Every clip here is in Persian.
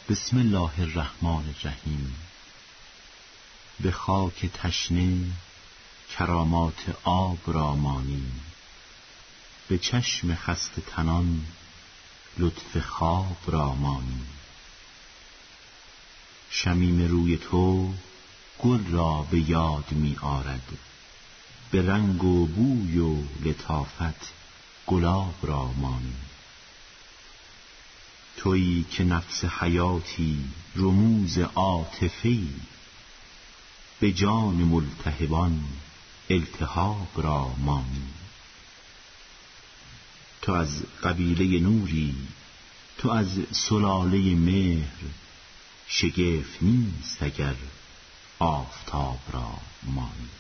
بسم الله الرحمن الرحیم. به خاک تشنه کرامات آب را مانیم، به چشم خسته تنان لطف خواب را مانیم. شمیم روی تو گل را به یاد می آرد، به رنگ و بوی و لطافت گلاب را مانیم. تویی که نفس حیاتی رموز عاطفه‌ای، به جان ملتهبان التهاب را مانیم. تو از قبیله نوری، تو از سلاله مهر، شگفت نیست اگر آفتاب را مانیم.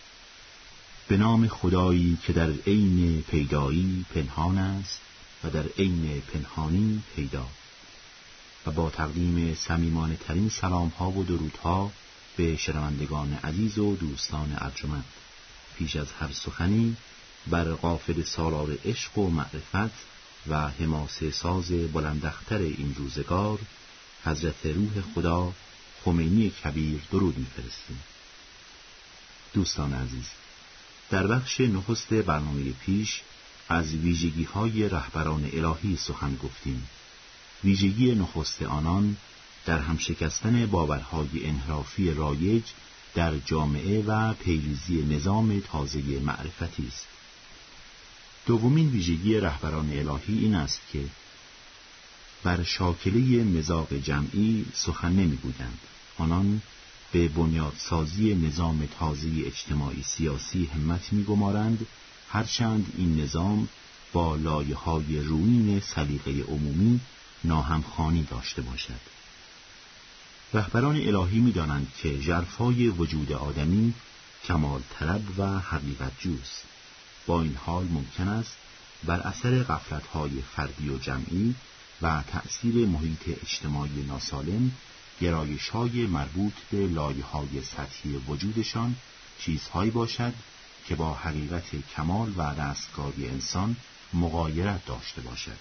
به نام خدایی که در عین پیدایی پنهان است و در عین پنهانی پیدا، و با تقدیم صمیمانه ترین سلام ها و درودها به شنوندگان عزیز و دوستان ارجمند، پیش از هر سخنی بر قافل سالار عشق و معرفت و حماسه ساز بلندختر این روزگار حضرت روح خدا خمینی کبیر درود می‌فرستیم. دوستان عزیز، در بخش نخست برنامه پیش از ویژگی‌های رهبران الهی سخن گفتیم. ویژگی نخست آنان در هم شکستن باورهای انحرافی رایج در جامعه و پیریزی نظام تازه معرفتی است. دومین ویژگی رهبران الهی این است که بر شاکله مذاق جمعی سخن نمی‌گویند. آنان به بنیادسازی نظام تازه اجتماعی سیاسی همت می‌گمارند، هرچند این نظام با لایه‌های رویین سلیقه عمومی ناهمخوانی داشته باشد. رهبران الهی می‌دانند که ژرفای وجود آدمی کمال طلب و حقیقت جوست. با این حال ممکن است بر اثر غفلت‌های فردی و جمعی و تأثیر محیط اجتماعی ناسالم گرایش‌های مربوط به لایه‌های سطحی وجودشان چیزهایی باشد که با حقیقت کمال و رستگاری انسان مغایرت داشته باشد.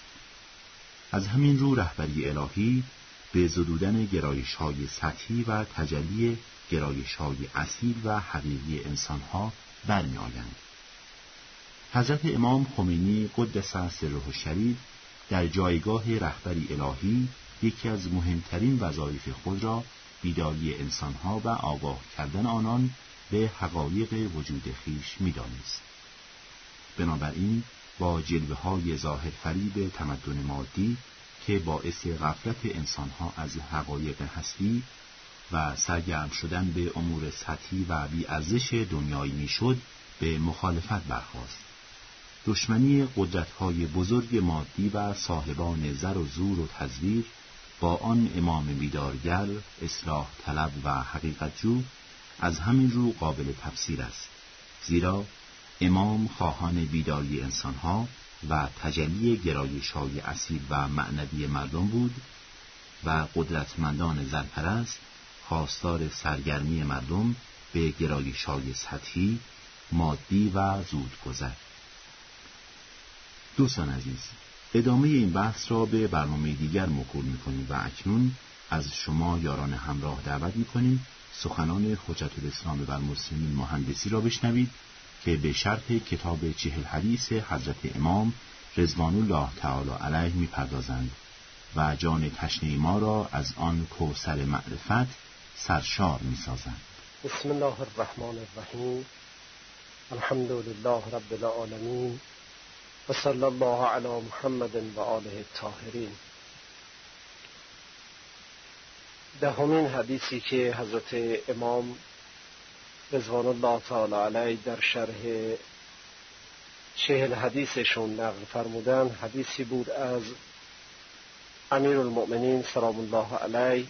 از همین رو رهبری الهی به زدودن گرایش‌های سطحی و تجلی گرایش‌های اصیل و حقیقی انسان‌ها برمی‌آیند. حضرت امام خمینی قدس سره الشریف در جایگاه رهبری الهی یکی از مهمترین وظایف خود را بیداری انسان‌ها و آگاه کردن آنان به حقایق وجود خویش می‌دانست. بنابراین با جلوه‌های ظاهر فریب تمدن مادی که باعث غفلت انسان‌ها از حقایق هستی و سرگرم شدن به امور سطحی و بی‌ارزش دنیایی میشد، به مخالفت برخاست. دشمنی قدرت‌های بزرگ مادی و صاحبان زر و زور و تزویر با آن امام بیدارگر، اصلاح طلب و حقیقت جو از همین رو قابل تفسیر است، زیرا امام خواهان بیداری انسانها و تجلی گرایش‌های اصیل و معنوی مردم بود و قدرتمندان زرپرست خواستار سرگرمی مردم به گرایش‌های سطحی، مادی و زودگذر. دوستان عزیز، ادامه این بحث را به برنامه دیگر موکول می‌کنیم و اکنون از شما یاران همراه دعوت می‌کنیم سخنان حجت الاسلام و المسلمین مهندسی را بشنوید که به شرح کتاب 40 حدیث حضرت امام رضوان الله تعالی علیه می‌پردازند و جان تشنه ما را از آن کوثر معرفت سرشار می‌سازند. بسم الله الرحمن الرحیم. الحمد لله رب العالمین و صلی الله علی محمد و آله الطاهرین. دهمین حدیثی که حضرت امام رضوان الله تعالی علیه در شرح 40 حدیثشون نقل فرمودن حدیثی بود از امیرالمؤمنین سلام الله علیه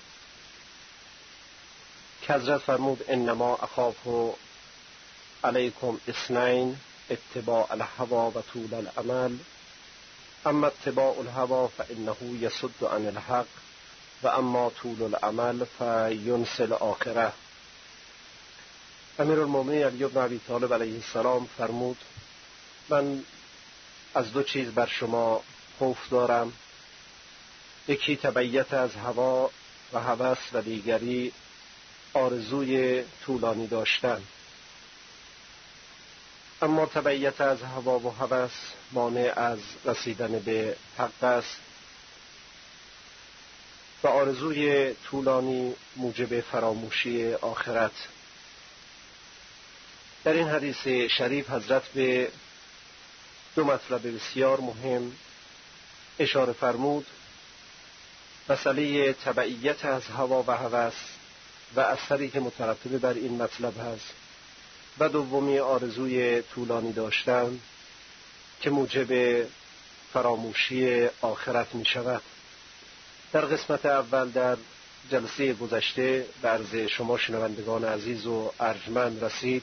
که حضرت فرمود انما اخاف علیکم اثنین، اتباع الهوا و طول الامل. اما اتباع الهوا فانه یصد عن الحق و اما طول الامل فینسی الاخره. امیرالمؤمنین علی بن ابی طالب علیه السلام فرمود من از دو چیز بر شما خوف دارم. یکی تبعیت از هوا و هوس و دیگری آرزوی طولانی داشتن. اما تبعیت از هوا و هوس مانع از رسیدن به حق است و آرزوی طولانی موجب فراموشی آخرت. در این حدیث شریف حضرت به دو مطلب بسیار مهم اشاره فرمود: مسئله تبعیت از هوا و هوس و اثری که مترتب بر این مطلب هست، و دومی آرزوی طولانی داشتن که موجب فراموشی آخرت می شود. در قسمت اول در جلسه گذشته به عرض شما شنوندگان عزیز و ارجمند رسید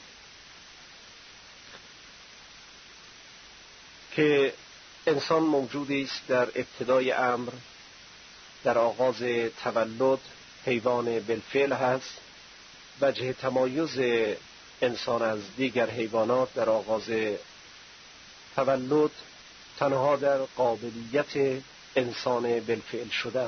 که انسان موجودی است در ابتدای امر، در آغاز تولد حیوان بالفعل هست. وجه تمایز انسان از دیگر حیوانات در آغاز تولد تنها در قابلیت انسان بالفعل شدن.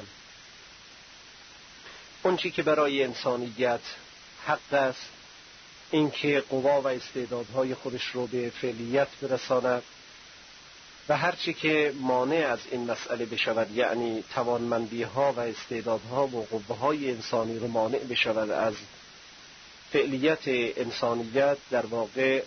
اون چی که برای انسانیت حق است این که قوا و استعدادهای خودش رو به فعلیت برساند و هرچی که مانع از این مسئله بشود، یعنی توانمندی ها و استعدادها و قوه های انسانی رو مانع بشود از فعلیت انسانیت، در واقع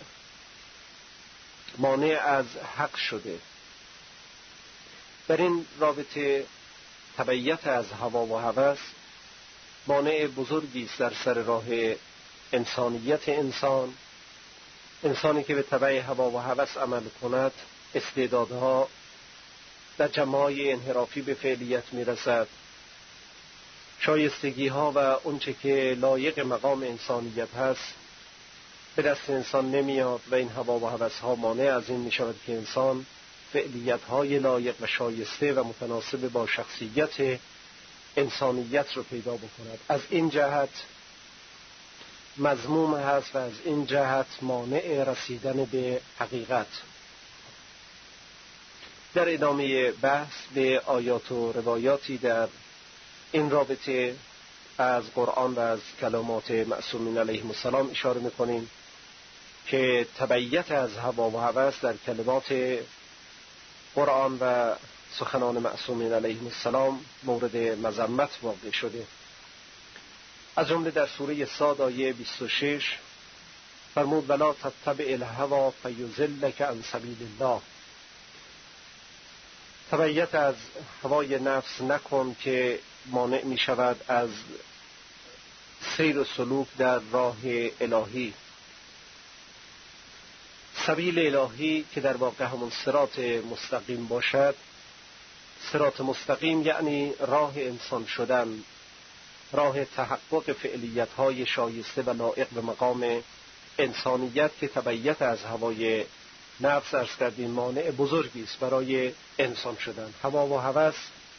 مانع از حق شده. در این رابطه تبعیت از هوا و هوس مانع بزرگی است در سر راه انسانیت انسانی که به تبع هوا و هوس عمل کند استعدادها در جمع‌های انحرافی به فعلیت میرسد، شایستگی ها و اونچه که لایق مقام انسانیت هست به دست انسان نمیاد و این هوا و هوس ها مانع از این می شود که انسان فعلیت های لایق و شایسته و متناسب با شخصیت انسانیت رو پیدا بکند. از این جهت مذموم هست و از این جهت مانع رسیدن به حقیقت. در ادامه بحث به آیات و روایاتی در این رابطه از قرآن و از کلمات معصومین علیهم السلام اشاره میکنیم که تبعیت از هوا و هوس در کلمات قرآن و سخنان معصومین علیهم السلام مورد مذمت واقع شده. از جمله در سوره صاد آیه 26 فرمود: ولا تتبع الهوا فیضلک عن سبیل الله. تبعیت از هوای نفس نکن که مانع می شود از سیر و سلوک در راه الهی. سبیل الهی که در واقع همون صراط مستقیم باشد. صراط مستقیم یعنی راه انسان شدن، راه تحقق فعلیت‌های شایسته و لایق به مقام انسانیت که تبعیت از هوای نفس عرض کردیم مانع بزرگی است برای انسان شدن. هوا و هوس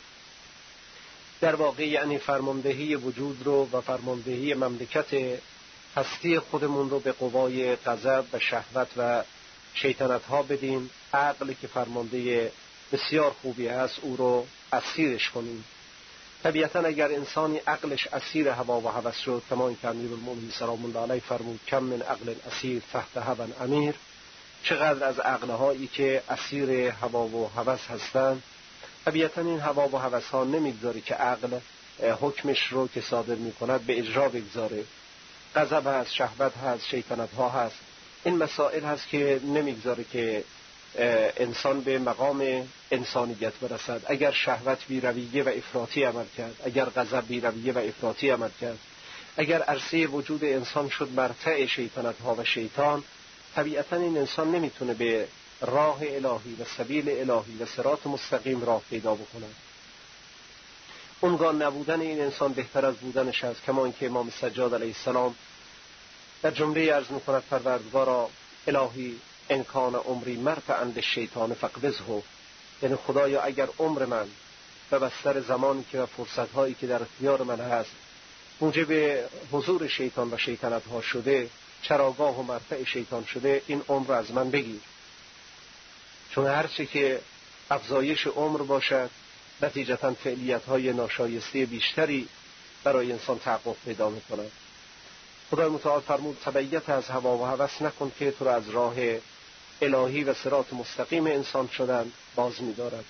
در واقع یعنی فرماندهی وجود رو و فرماندهی مملکت هستی خودمون رو به قوای غضب و شهوت و شیطنت ها بدیم. عقل که فرمانده بسیار خوبی هست او رو اسیرش کنیم. طبیعتا اگر انسانی عقلش اسیر هوا و هوس شد، کما این که امیرالمؤمنین سلام الله علیه فرمود: کم من عقل اسیر تحت هوا امیر. چقدر از عقلهایی که اسیر هوا و هوس هستند. طبیعتا این هوا و هوس ها نمیگذاره که عقل حکمش رو که صادر میکند به اجرا بگذاره. غضب هست، شهوت هست، شیطنت ها هست. این مسائل هست که نمیگذاره که انسان به مقام انسانیت برسد. اگر شهوت بی رویه و افراطی عمل کرد، اگر غضب بی رویه و افراطی عمل کرد، اگر عرصه وجود انسان شد مرتع شیطنت ها و شیطان، طبیعتا این انسان نمیتونه به راه الهی و سبیل الهی و صراط مستقیم راه پیدا بکند. اونگاه نبودن این انسان بهتر از بودنش است، کما اینکه امام سجاد علیه السلام در جمله عرض میکند: پروردگارا الهی ان کان عمری مرتعا للشیطان فاقبضه. یعنی خدایا اگر عمر من به بستر زمانی که و فرصت‌هایی که در اختیار من هست موجب حضور شیطان و شیطنت ها شده، چراگاه و مرتع شیطان شده، این عمر از من بگیر. چون هرچی که افزایش عمر باشد نتیجتاً فعلیت‌های ناشایسته بیشتری برای انسان تحقق پیدا می‌کند. خدای متعال فرمود تبعیت از هوا و هوس نکن که تو را از راه الهی و صراط مستقیم انسان شدن باز می‌دارد.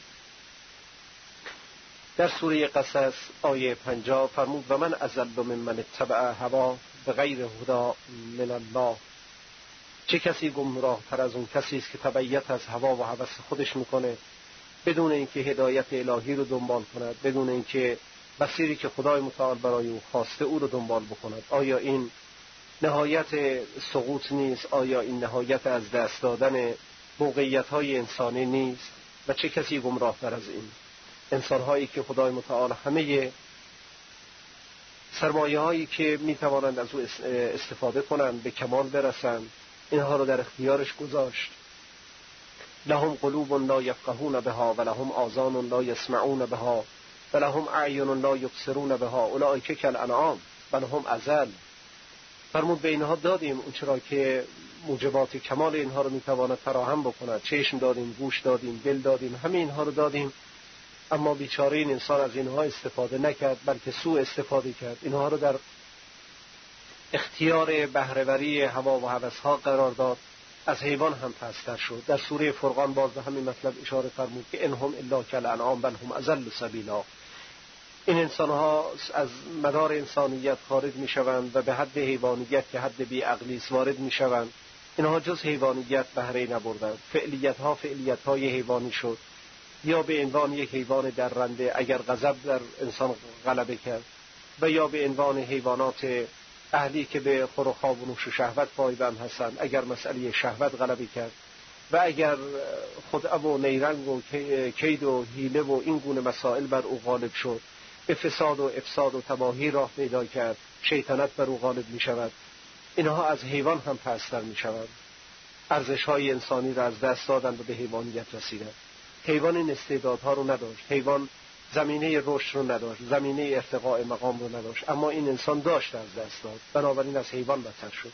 در سوره قصص آیه 50 فرمود و من اضل ممن اتبع هوا بغیر هدی من الله. چه کسی گمراه‌تر از اون کسی است که تبعیت از هوا و هوس خودش میکنه بدون اینکه هدایت الهی رو دنبال کند، بدون اینکه مسیری که خدای متعال برای او خواسته او رو دنبال بکند. آیا این نهایت سقوط نیست؟ آیا این نهایت از دست دادن موقعیت‌های انسانی نیست؟ و چه کسی گمراه‌تر از این؟ انسان‌هایی که خدای متعال همه سرمایه‌هایی که می‌توانند از او استفاده کنند به کمال برسند اینها رو در اختیارش گذاشت. لهم قلوب لا یفقهون بها و لهم آذان لا یسمعون بها و لهم اعین لا یبصرون بها اولئک کالانعام بل هم اضل. فرمود به اینها دادیم اون چرا که موجبات کمال اینها رو میتواند فراهم بکند. چشم دادیم، گوش دادیم، دل دادیم، همه اینها رو دادیم، اما بیچاره این انسان از اینها استفاده نکرد بلکه سوء استفاده کرد. اینها رو در اختیار بهره‌وری هوا و هوس‌ها قرار داد، از حیوان هم پست‌تر شد. در سوره فرقان باز به همین مطلب اشاره فرمود که انهم الا کالانعام بل هم اضل سبیلا. این انسان‌ها از مدار انسانیت خارج می‌شوند و به حد حیوانیت که حد بی‌عقلی است وارد می‌شوند. اینها جز حیوانیت بهره نبردند. فعلیت‌ها فعلیت‌های حیوانی شد، یا به عنوان یک حیوان درنده اگر غضب در انسان غلبه کرد، و یا به عنوان حیوانات اهلی که به خور و خواب و نوش و شهوت پایبند هستند اگر مسئله شهوت غلبه کرد، و اگر خدعه و نیرنگ و کید و حیله و این گونه مسائل بر او غالب شد، به فساد و افساد و تباهی راه پیدا کرد، شیطنت بر او غالب می شود. اینها از حیوان هم پست‌تر می شود. ارزش‌های انسانی را از دست دادند و به حیوانیت رسیدند. حیوان این استعدادها رو نداشت، حیوان زمینه رشد رو نداشت، زمینه ارتقاء مقام رو نداشت، اما این انسان داشت از دست داد، بنابراین از حیوان بدتر شد.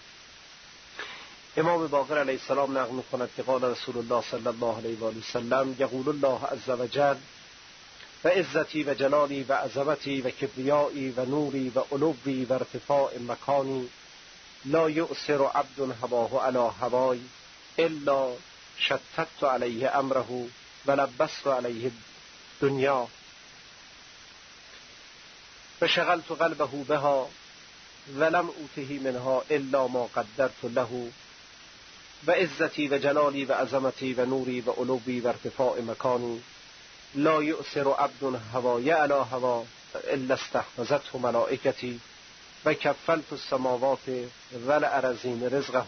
امام باقر علیه السلام نقل می‌کند که قال رسول الله صلی الله علیه و آله و سلم یقول الله عز وجل و عزتی و جلالی و عظمتی و کبریایی و نوری و علوی و ارتفاع مکانی لا یؤثر عبد هواه علی هوای الا شتت علیه امره و لبست علیه دنیا و شغلت قلبه بها ولم اوته منها الا ما قدرت له و عزتی و جلالی و عظمتی و نوری و علوی و ارتفاع مکانی لا یؤثر عبد هوای علی هوا الا استحفظته ملائکتی و کفلت السماوات والارضین رزقه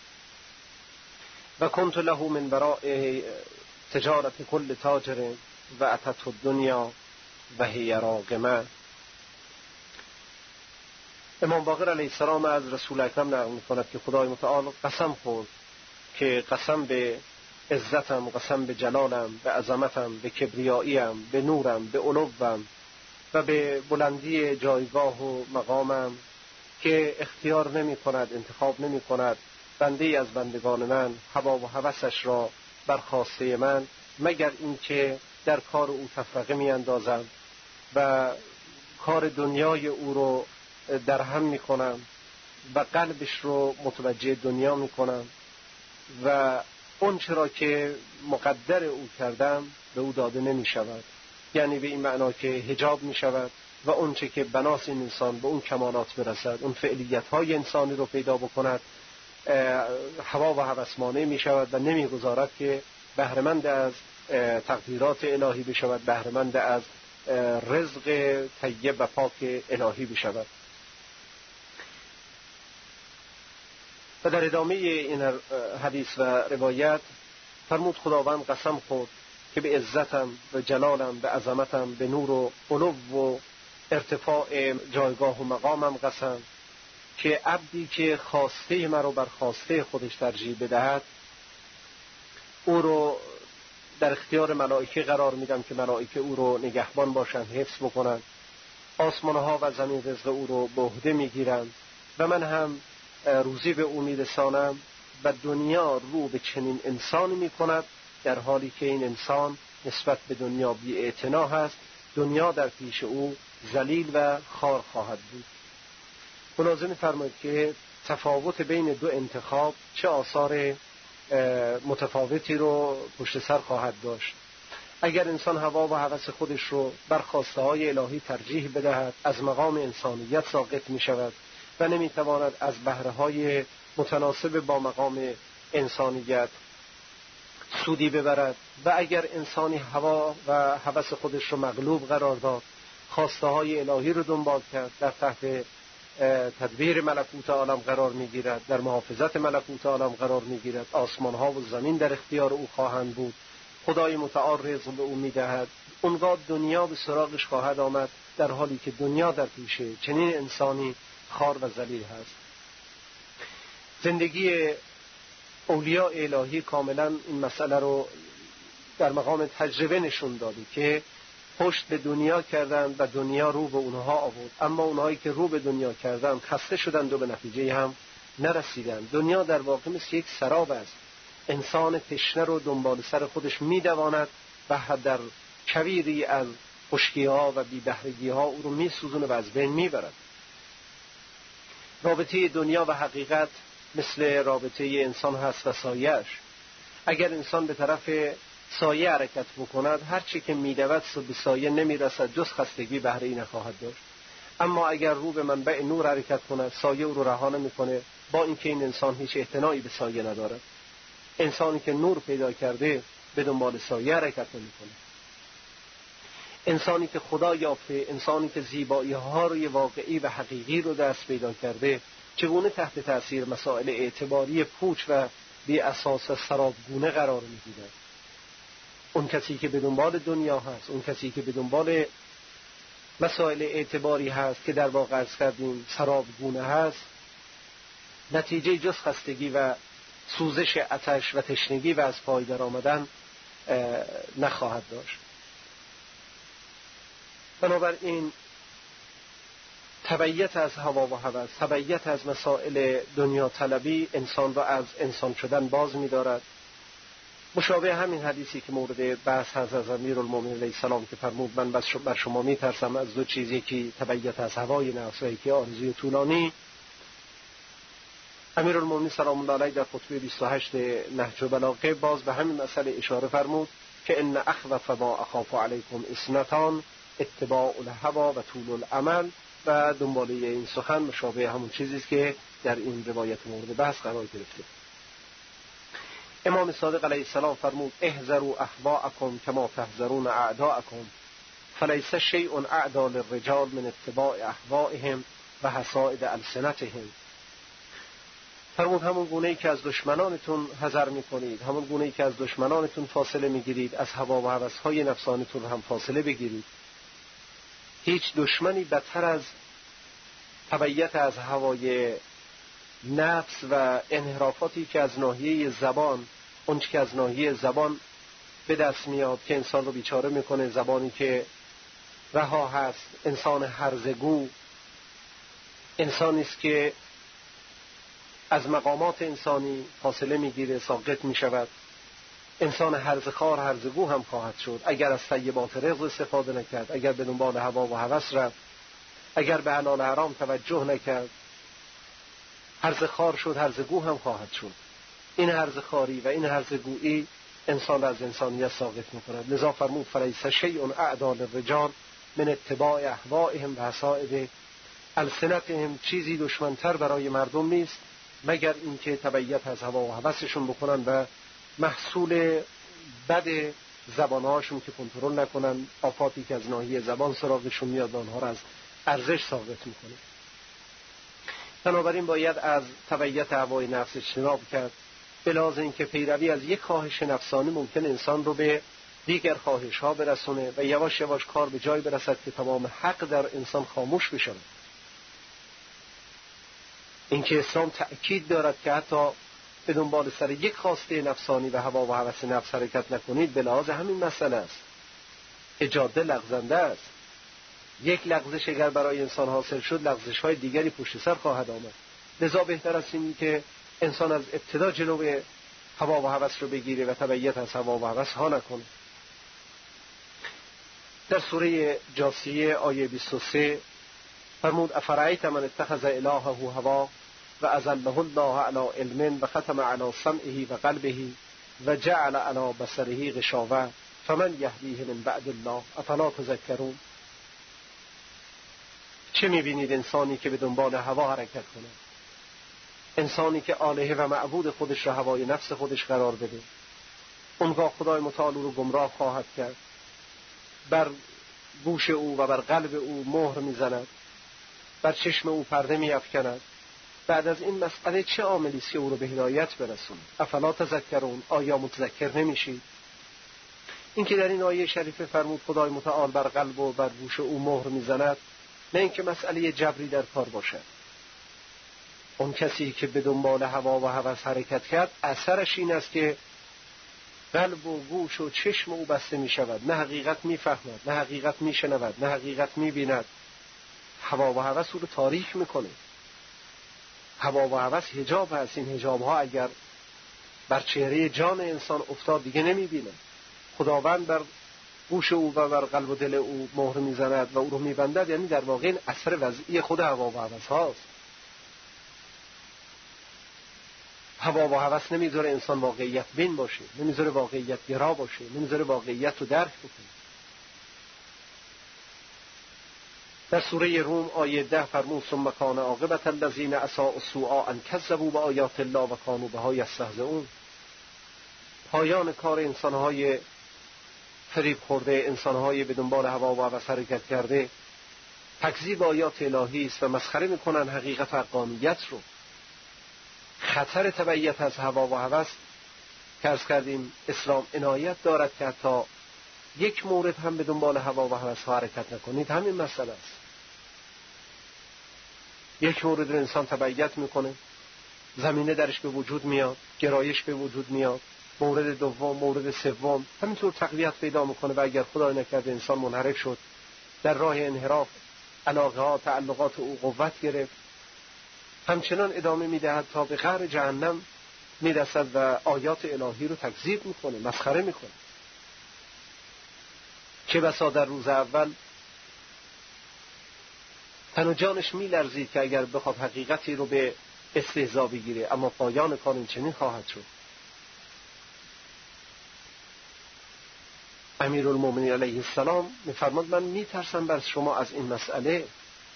و کنت له من براء تجارت کل تاجر و اتته الدنیا و هی راغمه. امام باقر علیه السلام از رسول اکرم نقل می‌کند که خدای متعال قسم خورد که قسم به عزتم، قسم به جلالم، به عظمتم، به کبریاییم، به نورم، به علوم و به بلندی جایگاه و مقامم که اختیار نمی کند، انتخاب نمی کند بنده از بندگان من هوا و هوسش را برخواسته من مگر اینکه در کار او تفرقه می اندازم و کار دنیای او رو در هم می کنم و قلبش رو متوجه دنیا می کنم و اون چرا که مقدر او کردم به او داده نمی شود. یعنی به این معنا که حجاب می شود و اون چه که بناس این انسان به اون کمالات برسد، اون فعلیت های انسانی رو پیدا بکند، هوا و هوسمانه می شود و نمی گذارد که بهره‌مند از تقدیرات الهی بشود، بهره‌مند از رزق طیب و پاک الهی بشود. و در ادامه این حدیث و روایت فرمود خداوند قسم خورد که به عزتم و جلالم، به عظمتم، به نور و علو و ارتفاع جایگاه و مقامم قسم که عبدی که خواسته مرا بر خواسته خودش ترجیح بدهد او رو در اختیار ملائکه قرار میدم که ملائکه او رو نگهبان باشند، حفظ بکنند، آسمانها و زمین رزق او رو به عهده میگیرند و من هم روزی به او میرسانم و دنیا رو به چنین انسانی میکند در حالی که این انسان نسبت به دنیا بی‌اعتنا هست، دنیا در پیش او ذلیل و خوار خواهد بود. ملاحظه می‌فرمایید که تفاوت بین دو انتخاب چه آثار متفاوتی رو پشت سر خواهد داشت. اگر انسان هوا و هوس خودش رو بر خواسته‌های الهی ترجیح بدهد، از مقام انسانیت ساقط می‌شود و نمی‌تواند از بهره‌های متناسب با مقام انسانیت سودی ببرد. و اگر انسانی هوا و هوس خودش رو مغلوب قرار داد، خواسته‌های الهی رو دنبال کرد، در تحت تدبیر ملکوت عالم قرار می‌گیرد، در محافظت ملکوت عالم قرار می‌گیرد، آسمان‌ها و زمین در اختیار او خواهند بود، خدای متعال رزق به او می‌دهد، اونگاه دنیا به سراغش خواهد آمد، در حالی که دنیا در پیشه چنین انسانی خوار و ذلیل هست. زندگی اولیاء الهی کاملا این مسئله رو در مقام تجربه نشون داده که پشت به دنیا کردند و دنیا رو به اونها آورد، اما اونهایی که رو به دنیا کردند خسته شدند و به نتیجه هم نرسیدند. دنیا در واقع مثل یک سراب است، انسان تشنه رو دنبال سر خودش میدواند و در کویری از خشکی‌ها و بی‌بهرگی‌ها او رو میسوزونه و از بین میبرد. رابطه دنیا و حقیقت مثل رابطه انسان هست و سایه‌اش. اگر انسان به طرف سایه حرکت بکند، هر چی که میدود به سایه نمیرسد، جز خستگی بهره ای نخواهد داشت. اما اگر رو به منبع نور حرکت کند، سایه او رو رها نمی‌کنه، با اینکه این انسان هیچ اعتنایی به سایه ندارد. انسانی که نور پیدا کرده به دنبال سایه حرکت نمی‌کنه. انسانی که خدا یافته، انسانی که زیبایی‌ها روی واقعی و حقیقی رو دست پیدا کرده، چگونه تحت تأثیر مسائل اعتباری پوچ و بی اساس و سرابگونه قرار می‌گیرد؟ اون کسی که به دنبال دنیا هست، اون کسی که به دنبال مسائل اعتباری هست که در واقع عرض کردیم سرابگونه هست، نتیجه جز خستگی و سوزش آتش و تشنگی و از پای در آمدن نخواهد داشت. بنابراین تبعیت از هوا و هوس، تبعیت از مسائل دنیا طلبی انسان را از انسان شدن باز می‌دارد. مشابه همین حدیثی که مورد بحث هست از امیرالمومنین علیه السلام که فرمود من بر شما می‌ترسم از دو چیز، یکی تبعیت از هوای نفس و یکی آرزوی طولانی. امیرالمومنین سلام الله علیه در خطبه 28 نهج البلاغه باز به همین مسئله اشاره فرمود که ان اخوف ما اخاف علیکم اثنتان اتباع الهوا و طول الامل، و دنباله این سخن مشابه همون چیزی است که در این روایت مورد بحث قرار گرفته. امام صادق علیه السلام فرمود احذروا اهواءکم کما تحذرون اعداءکم فلیس شیء اعدی للرجال من اتباع اهوائهم و حصائد السنتهم. فرمود همون گونه‌ای که از دشمنانتون حذر می‌کنید، همون گونه‌ای که از دشمنانتون فاصله می‌گیرید، از هوا و هوس‌های نفسانیتون هم فاصله بگیرید. هیچ دشمنی بدتر از تبعیت از هوای نفس و انحرافاتی که از ناحیه زبان، اون که از ناحیه زبان به دست میاد که انسان رو بیچاره میکنه، زبانی که رها هست، انسان هرزگو، انسانی است که از مقامات انسانی فاصله میگیره، ساقط میشود. انسان هرزخوار هرزگو هم خواهد شد اگر از طیبات رزق استفاده نکرد، اگر به دنبال هوا و هوس رفت، اگر به حلال حرام توجه نکرد، هرزخوار شد، هرزگو هم خواهد شد. این هرزخواری و این هرزگویی انسان را از انسانیت ساقط می‌کند. لذا فرمود فلیس شیء اعدی للرجال من اتباع اهوائهم و حصائد السنتهم، چیزی دشمنتر برای مردم نیست مگر اینکه تبعیت از هوا و هوسشون بکنن و محصول بد زبانهاشون که کنترل نکنن، آفاتی که از ناحیه زبان سراغشون میاد آنها را از ارزش ساقط میکنه. بنابراین باید از تبعیت هوای نفس اجتناب کرد، به لحاظ اینکه پیروی از یک خواهش نفسانی ممکن انسان رو به دیگر خواهش ها برسونه و یواش یواش کار به جای برسد که تمام حق در انسان خاموش بشه. اینکه اسلام تأکید دارد که حتی به دنبال سر یک خواسته نفسانی و هوا و هوس نفس حرکت نکنید، به لحاظ همین مسئله است که جاده لغزنده است. یک لغزش اگر برای انسان حاصل شد، لغزش های دیگری پشت سر خواهد آمد. لذا بهتر است این که انسان از ابتدا جلو هوا و هوس رو بگیره و تبعیت از هوا و هوس ها نکنه. در سوره جاثیه آیه 23 فرمود افرأیت من اتخذ الهه هوا و اضله الله علی علم و ختم علی سمعه و قلبه و جعل علی بصره غشاوة فمن یهدیه من بعد الله افلا تذکرون. چه میبینید انسانی که به دنبال هوا حرکت کنه، انسانی که آلهه و معبود خودش را هوای نفس خودش قرار بده، اونگاه خدای متعال او رو گمراه خواهد کرد، بر گوش او و بر قلب او مهر میزند، بر چشم او پرده میافکند. بعد از این مسئله چه عاملی است که او رو به هدایت برسونه؟ افلا تذکرون، آیا متذکر نمیشید؟ این که در این آیه شریفه فرمود خدای متعال بر قلب و بر گوش او مهر میزند، نه اینکه مسئله جبری در کار باشد. اون کسی که به دنبال هوا و هوس حرکت کرد، اثرش این است که قلب و گوش و چشم او بسته می شود، نه حقیقت می فهمد، نه حقیقت می شنود، نه حقیقت می بیند. هوا و هوس او رو تاریک می کنه. هوا و هوس حجاب هست. این حجاب ها اگر بر چهره جان انسان افتاد دیگه نمی بیند. خداوند بر گوش او و بر قلب و دل او مهر می زند و او رو می بندد، یعنی در واقع این اثر وضعی خود هوا و هوس هاست. هوا و هوس نمیذاره انسان واقعیت بین باشه، نمیذاره واقعیت گرا باشه، نمیذاره واقعیت رو درک بکنه. در سوره روم آیه 10 فرمود ثم کان عاقبة الذین اساءوا السوء ان کذبوا بآیات الله و کانوا بها یستهزئون. پایان کار انسانهای فریب خورده، انسانهای به دنبال هوا و هوس حرکت کرده، تکذیب آیات الهی است و مسخره میکنن حقیقت و حقانیت رو. خطر تبعیت از هوا و هوس که عرض کردیم اسلام عنایت دارد که حتی یک مورد هم به دنبال هوا و هوس حرکت نکنید. همین مسئله است. یک مورد رو انسان تبعیت میکنه، زمینه درش به وجود میاد، گرایش به وجود میاد، مورد دوم، مورد سوم، همینطور تقویت پیدا میکنه و اگر خدای نکرده انسان منحرف شد، در راه انحراف علاقه ها، تعلقات او قوت گرفت، همچنان ادامه میدهد تا به قعر جهنم میرسد و آیات الهی رو تکذیب میکنه، مسخره میکنه. چه بسا در روز اول تن و جانش میلرزید که اگر بخواد حقیقتی رو به استهزا بگیره، اما پایان کار این چنین خواهد شد. امیرالمومنین علیه السلام میفرماد من میترسم بر شما از این مسئله.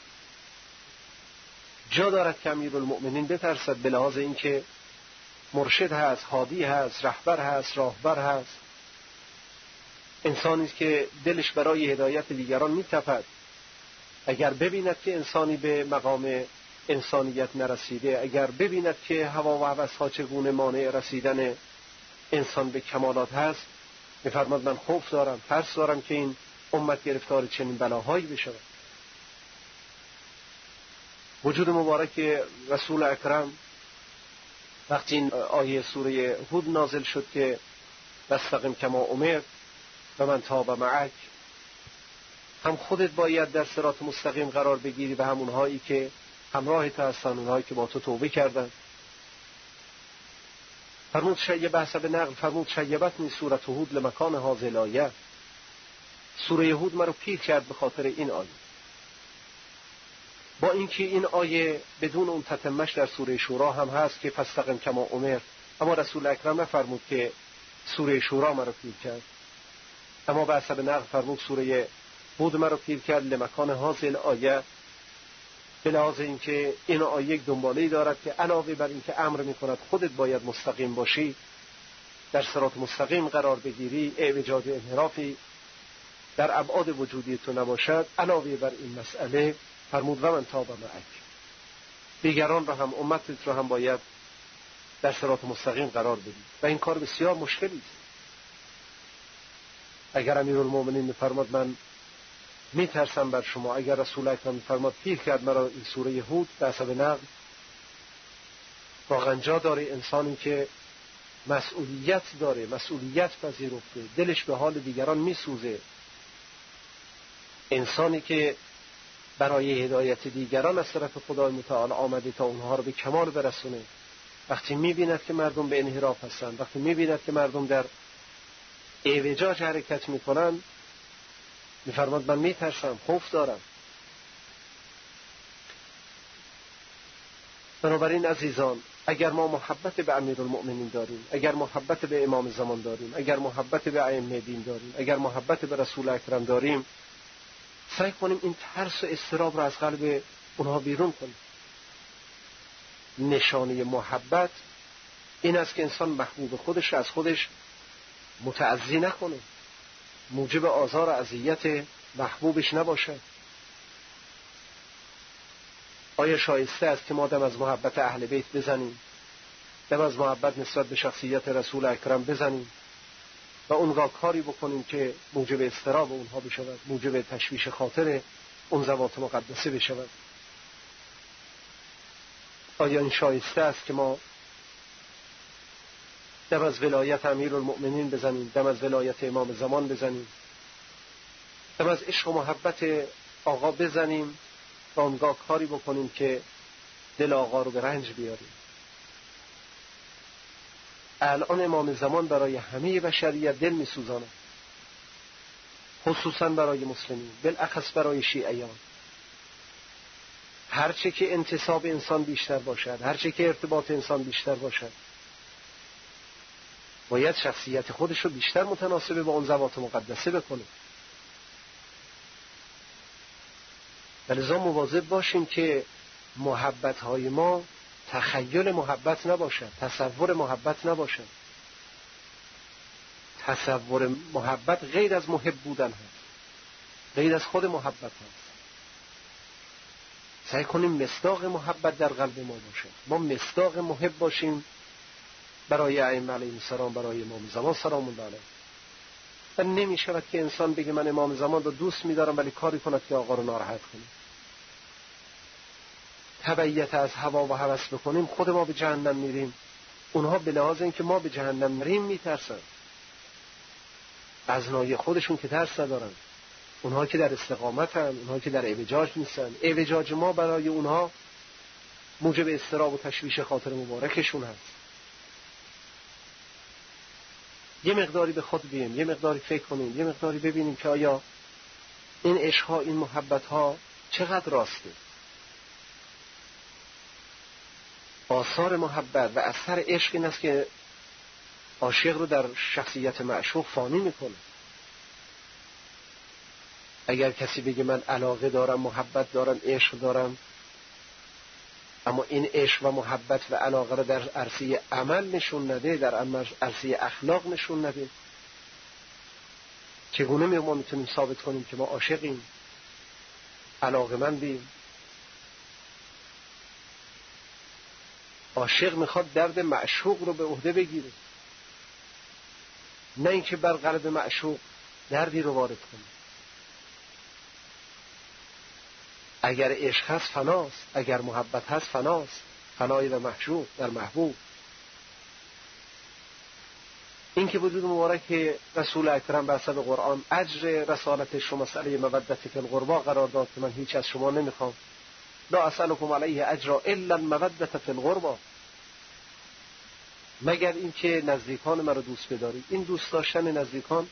جا دارد که امیرالمومنین بترسد به لحاظ اینکه مرشد هست، هادی هست، رهبر هست، راهبر هست، انسانی است که دلش برای هدایت دیگران میتپد. اگر ببیند که انسانی به مقام انسانیت نرسیده، اگر ببیند که هوا و هوس‌ها چگونه مانع رسیدن انسان به کمالات هست، میفرماد من خوف دارم، ترس دارم که این امت گرفتار چنین بلاهایی بشود. وجود مبارک رسول اکرم وقتی این آیه سوره هود نازل شد که واستقم کما امرت و من تاب معک، هم خودت باید در صراط مستقیم قرار بگیری و هم اونهایی که همراه تو هستن، اونهایی که با تو توبه کردن. فرمود شیبه حسب نقل فرمود شیبتنی سوره هود لمکان هذه الآیه. سوره هود مرا پیر کرد به خاطر این آیه. با اینکه این آیه بدون اون تتمش در سوره شورا هم هست که فاستقم کما امرت، اما رسول اکرم نفرمود که سوره شورا مرا پیر کرد، اما به حسب نقل فرمود سوره هود مرا پیر کرد لمکان هذه الآیه، به لحاظ اینکه این آیه یک دنباله‌ای دارد که علاوه بر اینکه امر می‌کند خودت باید مستقیم باشی، در صراط مستقیم قرار بگیری، اعوجاج انحرافی در ابعاد وجودی تو نباشد، علاوه بر این مسئله فرمود و من تاب معک، دیگران را هم امتت را هم باید در صراط مستقیم قرار بدی و این کار بسیار مشکلی است. اگر امیرالمومنین می‌فرماد من میترسم بر شما، اگر رسول اکرم می‌فرماد پیر کرد مرا این سوره هود، به حسب نقل واقعا جا داره انسانی که مسئولیت داره، مسئولیت پذیرفته، دلش به حال دیگران میسوزه، انسانی که برای هدایت دیگران از طرف خدای متعال آمده تا اونها رو به کمال برسونه، وقتی میبیند که مردم به انحراف هستند، وقتی میبیند که مردم در اعوجاج حرکت میکنن، میفرماد من میترسم، خوف دارم. بنابراین عزیزان، اگر ما محبت به امیرالمؤمنین داریم، اگر محبت به امام زمان داریم، اگر محبت به ائمه دین داریم، اگر محبت به رسول اکرم داریم، سعی کنیم این ترس و اضطراب را از قلب اونها بیرون کنیم. نشانه محبت این است که انسان محبوب خودش از خودش متعزی نکنه، موجب آزار و اذیت محبوبش نباشه. آیا شایسته است که ما دم از محبت اهل بیت بزنیم، دم از محبت نسبت به شخصیت رسول اکرم بزنیم و اونگاه کاری بکنیم که موجب اضطراب اونها بشود، موجب تشویش خاطر اون ذوات مقدسه بشود؟ آیا این شایسته است که ما دم از ولایت امیرالمؤمنین بزنیم، دم از ولایت امام زمان بزنیم، دم از عشق و محبت آقا بزنیم و اونگاه کاری بکنیم که دل آقا رو به رنج بیاریم؟ الان امام زمان برای همه بشریت دل می‌سوزاند، خصوصا برای مسلمین، بالاخص برای شیعیان. هرچه که انتصاب انسان بیشتر باشد، هرچه که ارتباط انسان بیشتر باشد، باید شخصیت خودش رو بیشتر متناسب با اون ذوات مقدسه بکنه. ولذا مواظب باشیم که محبت‌های ما تخیل محبت نباشد، تصور محبت نباشد. تصور محبت غیر از محب بودن هست، غیر از خود محبت هست. سعی کنیم مصداق محبت در قلب ما باشه، ما مصداق محب باشیم برای ائمه علیهم السلام، برای امام زمان سلام الله علیه. و نمی شود که انسان بگه من امام زمان رو دوست می‌دارم ولی کاری کند که آقا رو ناراحت کنه. تبعیت از هوا و هوس بکنیم خود ما به جهنم میریم. اونها به لحاظ اینکه ما به جهنم میریم میترسن، از نای خودشون که ترس ندارن. اونها که در استقامتن، اونها که در اعوجاج نیستن، اعوجاج ما برای اونها موجب اضطراب و تشویش خاطر مبارکشون هست. یه مقداری به خود بیم، یه مقداری فکر کنیم، یه مقداری ببینیم که آیا این عشق‌ها، این محبت‌ها چقدر راسته. آثار محبت و اثر عشق این است که عاشق رو در شخصیت معشوق فانی میکنه. اگر کسی بگه من علاقه دارم، محبت دارم، عشق دارم، اما این عشق و محبت و علاقه رو در عرصه عمل نشون نده، در عرصه اخلاق نشون نده، چگونه ما میتونیم ثابت کنیم که ما عاشقیم، علاقه‌مندیم؟ عاشق میخواد درد معشوق رو به عهده بگیره، نه اینکه بر قلب معشوق دردی رو وارد کنه. اگر عشق هست فناست، اگر محبت هست فناست، فنای و محشوق در محبوب. این که وجود مبارک رسول اکرم به حسب قرآن اجر رسالتش رو مسئله مودت فی القربا قرار داد که من هیچ از شما نمیخوام، لا اسألکم علیه اجرا الا المودت فی القربا، مگر اینکه نزدیکان مرا دوست بدارید. این دوست داشتن نزدیکان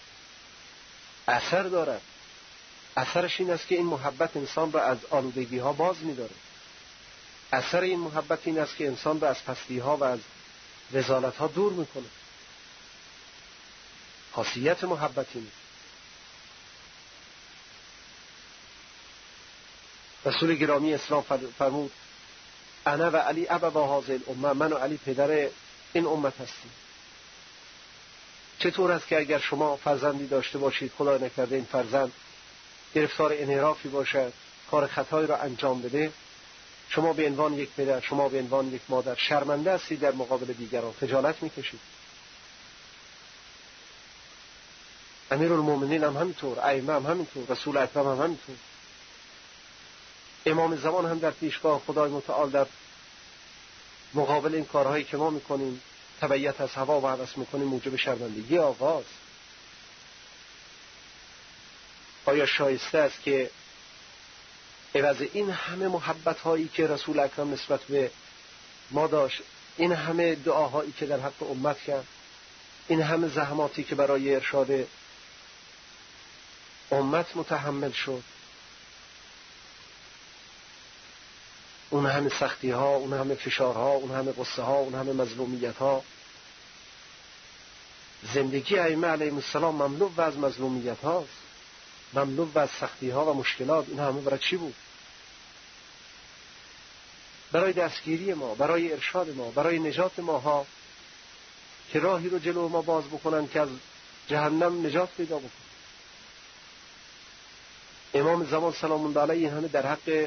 اثر دارد. اثرش این است که این محبت انسان را از آلودگی ها باز می‌داره. اثر این محبت این است که انسان را از پستی ها و از رذالت ها دور میکنه. خاصیت محبت اینه. رسول گرامی اسلام فرمود انا و علی ابوا هذه الامه، من و علی پدر این امت هستیم. چطور است که اگر شما فرزندی داشته باشید، خدا نکرده این فرزند گرفتار انحرافی باشد، کار خطایی را انجام بده، شما به عنوان یک پدر، شما به عنوان یک مادر شرمنده هستید در مقابل دیگران، خجالت میکشید. امیرالمؤمنین هم همینطور، ائمه هم همینطور، رسول اکرم هم همینطور، امام زمان هم در پیشگاه خدای متعال در مقابل این کارهایی که ما میکنیم، تبعیت از هوا و هوس میکنیم، موجب شرمندگی آقاست. آیا شایسته است که عوض این همه محبت هایی که رسول اکرم نسبت به ما داشت، این همه دعاهایی که در حق امت کرد، این همه زحماتی که برای ارشاد امت متحمل شد، اون همه سختی ها، اون همه فشارها، اون همه قصه ها، اون همه مظلومیت ها. زندگی ائمه علیهم السلام مملو از مظلومیت هاست، مملو از سختی ها و مشکلات. این همه برای چی بود؟ برای دستگیری ما، برای ارشاد ما، برای نجات ماها، که راهی رو جلو ما باز بکنن که از جهنم نجات پیدا بکنن. امام زمان سلام الله علیه این همه در حق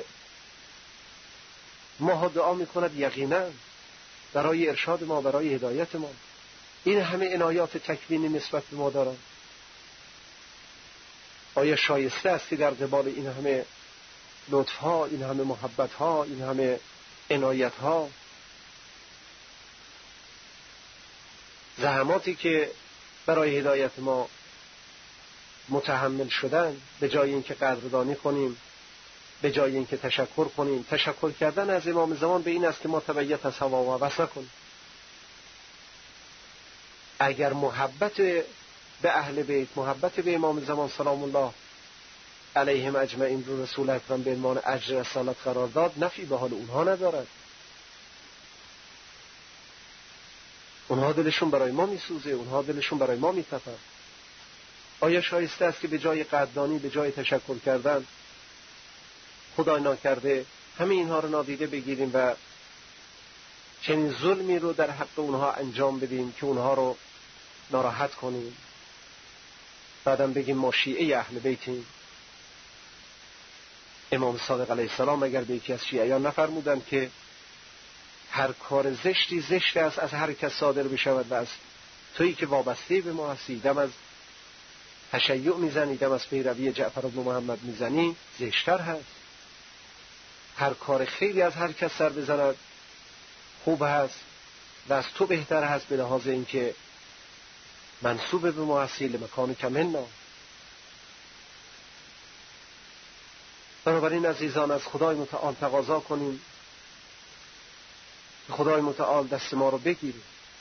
ما دعا میکند، یقینا برای ارشاد ما، برای هدایت ما. این همه عنایات تکوینی نسبت به ما دارن. آیا شایسته است که در قبال این همه لطف ها، این همه محبت ها، این همه عنایت ها، زحماتی که برای هدایت ما متحمل شدن، به جای اینکه قدردانی کنیم، به جای اینکه تشکر کنیم؟ تشکر کردن از امام زمان به این است که ما تبعیت از هوا و هوس نکنیم. اگر محبت به اهل بیت، محبت به امام زمان سلام الله علیهم اجمعین رو رسول اکرم به عنوان اجر رسالت قرار داد، نفی به حال اونها ندارد. اونها دلشون برای ما میسوزه، اونها دلشون برای ما میتپه. آیا شایسته است که به جای قدردانی، به جای تشکر کردن، خدای ناکرده همه اینها رو نادیده بگیریم و چنین ظلمی رو در حق اونها انجام بدیم که اونها رو ناراحت کنیم، بعدم بگیم ما شیعه اهل بیتیم؟ امام صادق علیه السلام اگر به یکی از شیعیان نفرمودند که هر کار زشتی زشت است از هر کس صادر بشود و از تویی که وابسته به ما هستی دم از تشیع میزنی، دم از پیروی جعفر بن محمد میزنی، زشتر هست. هر کار خیلی از هر کس سر بزند خوب هست و از تو بهتر هست، به لحاظ اینکه منسوب به ما هستی، لمکان کمنا. بنابراین عزیزان، از خدای متعال تقاضا کنیم که خدای متعال دست ما رو بگیره.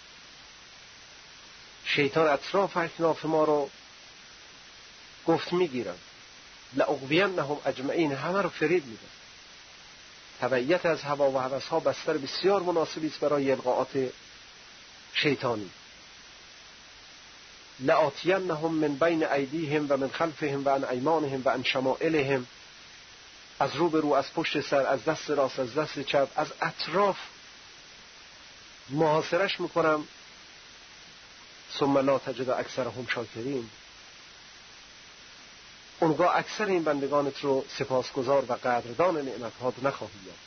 شیطان اطراف اکناف ما رو گفت میگیرن، لأغوینهم اجمعین، همه رو فرید میدن. تبعیت از هوا و هوس ها بستر بسیار مناسبی است برای القاءات شیطانی. لآتینهم من بین ایدیهم و من خلفهم و عن ایمانهم و عن شمائلهم، از رو به رو، از پشت سر، از دست راست، از دست چپ، از اطراف محاصرش میکنم. ثم لا تجد اکثرهم شاکرین، اونگاه اکثر این بندگانت رو سپاسگزار و قدردان نعمت‌هات نخواهی یافت.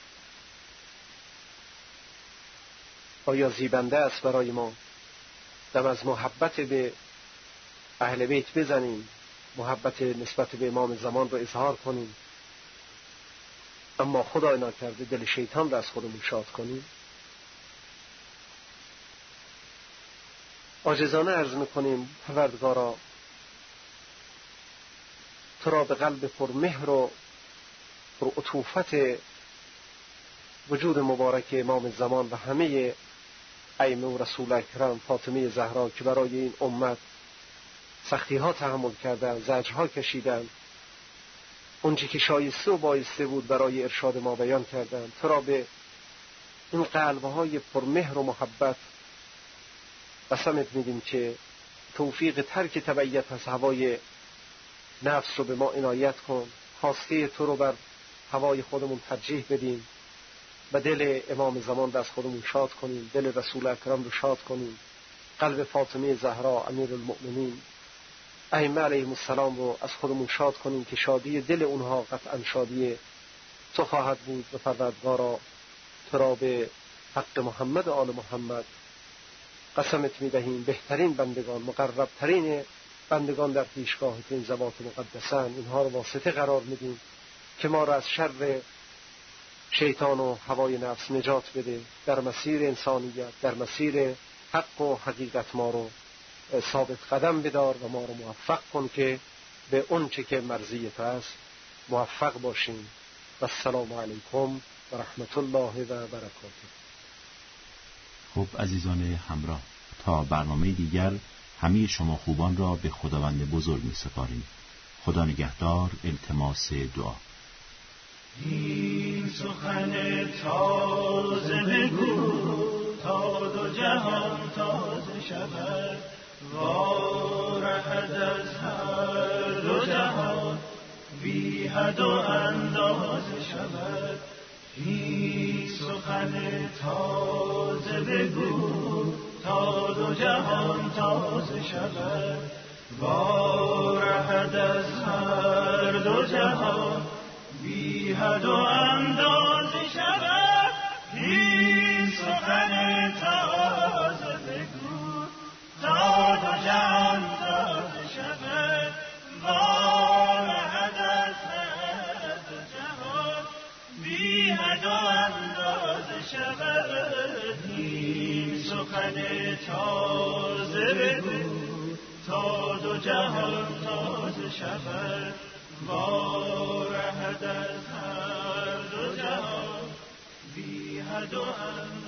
آیا زیبنده است برای ما دم از محبت به اهل بیت بزنیم، محبت نسبت به امام زمان رو اظهار کنیم، اما خدای ناکرده دل شیطان رو از خودمون شاد کنیم؟ عاجزانه عرض میکنیم پروردگارا، تو را به قلب پرمهر و پرعطوفت وجود مبارک امام زمان و همه ائمه و رسول اکرم، فاطمه زهرا که برای این امت سختی ها تحمل کردند، زجرها کشیدند، اونچه که شایسته و بایسته بود برای ارشاد ما بیان کردند، تو را به این قلب‌های پرمهر و محبت قسمت میدیم که توفیق ترک تبعیت از هوای نفس رو به ما عنایت کن، خواسته تو رو بر هوای خودمون ترجیح بدیم و دل امام زمان رو از خودمون شاد کنیم، دل رسول اکرم رو شاد کنیم، قلب فاطمه زهرا امیرالمؤمنین ائمه علیهم السلام رو از خودمون شاد کنیم که شادی دل اونها قطعا شادی تو خواهد بود. و پروردگارا، تو را به حق محمد و آل محمد قسمت میدهیم بهترین بندگان، مقربترین بندگان در پیشگاه این ذوات مقدسن، اینها رو واسطه قرار میدیم که ما را از شر شیطان و هوای نفس نجات بده، در مسیر انسانیت، در مسیر حق و حقیقت ما رو ثابت قدم بدار و ما رو موفق کن که به اون چه که مرضیت است موفق باشیم. و السلام علیکم و رحمت الله و برکاته. خب عزیزان همراه، تا برنامه دیگر همه شما خوبان را به خداوند بزرگ می سپاریم. خدا نگهدار. التماس دعا. این سخن تازه بگو تا دو جهان تازه شود، وارهد از هر دو جهان بی حد و اندازه شود. این سخن تازه بگو تا دو جهان تازه شود، وارهد از هر دو جهان بی حد و اندازه شود. این سخن تازه بگو تا دو جهان تازه شود، وارهد از هر دو جهان بی حد و اندازه شود. این سخن تازه بگو تا دو جهان تازه شود، وارهد از هر دو جهان بی حد و اندازه